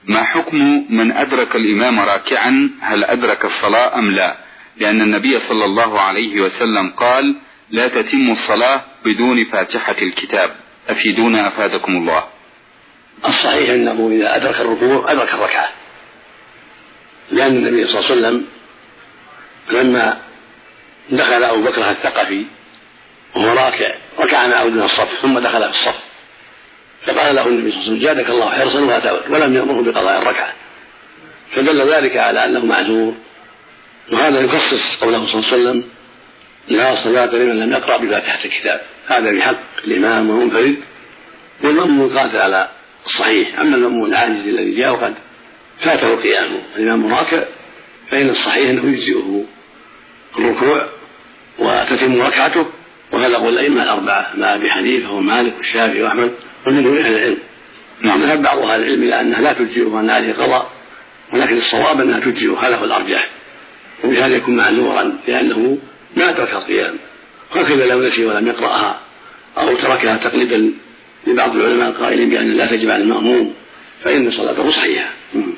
ما حكم من أدرك الإمام راكعا؟ هل أدرك الصلاة أم لا؟ لأن النبي صلى الله عليه وسلم قال: لا تتم الصلاة بدون فاتحة الكتاب. أفيدونا أفادكم الله. الصحيح أنه إذا أدرك الركوع أدرك الركعة، لأن النبي صلى الله عليه وسلم لما دخل أبو بكر الثقفي وهو راكع ركع معه دون الصف ثم دخل في الصف، فقال له النبي صلى الله عليه وسلم: زادك الله حرصا وأتاك، ولم يأمره بقضاء الركعة، فدل ذلك على أنه معذور. وهذا يخصص قوله صلى الله عليه وسلم: لا صلاة لمن لم يقرأ بفاتحة الكتاب. هذا بحق الإمام والمنفرد والمأموم قاتل على الصحيح. أما المأموم العاجز الذي جاء وقد فاته قيامه الإمام راكع فإن الصحيح أنه يجزئه الركوع وتتم ركعته، وهذا قول الأئمة الأربعة مع أبي حنيفة ومالك والشافعي وأحمد ومنهم أهل العلم. ذهب بعض أهل العلم إلى أنها لا تجزئه وأن عليه قضاء، ولكن الصواب أنها تجزئه، هذا هو الأرجح، وبهذا يكون معذورا لأنه ما أدرك القيام. هكذا لو نسي ولم يقرأها أو تركها تقليدا لبعض العلماء القائلين بأن لا تجب على المأموم فإن صلاته صحيحة.